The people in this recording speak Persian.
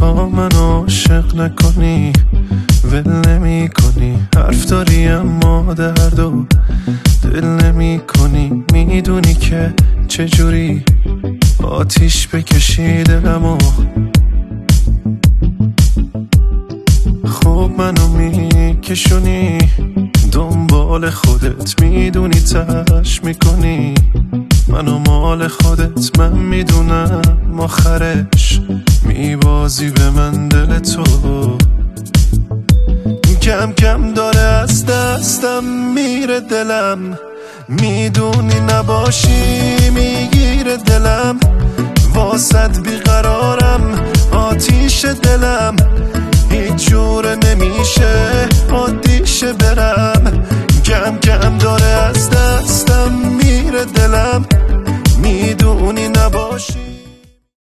تا من عاشق نکنی ول نمی کنی، حرف داری اما درد و دل نمی کنی. میدونی که چجوری آتیش بکشی دلمو، خوب منو میکشونی دنبال خودت، میدونی تش میکنی منو مال خودت. من میدونم آخرش میبازی به من دل تو، کم کم داره از دستم میره دلم، میدونی نباشی میگیره دلم، واسط بیقرارم آتیش دلم، هیچ جوره نمیشه عادیشه برم، کم کم داره از دستم میره دلم، میدونی نباشی